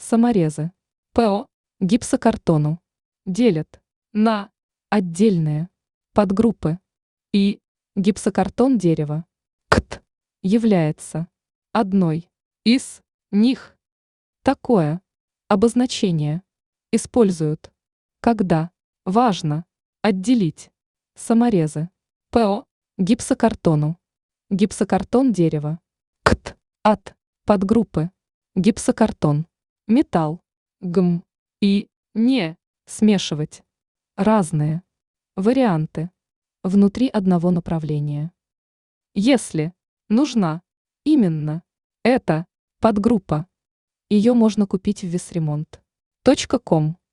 Саморезы. ПО. Гипсокартону. Делят на отдельные подгруппы. И гипсокартон дерева. КТ. Является одной из них. Такое обозначение используют, когда важно отделить саморезы. ПО. Гипсокартону. Гипсокартон дерева. КТ. От подгруппы. Гипсокартон. Металл. ГМ. И не смешивать разные варианты внутри одного направления. Если нужна именно эта подгруппа, ее можно купить в весремонт.com.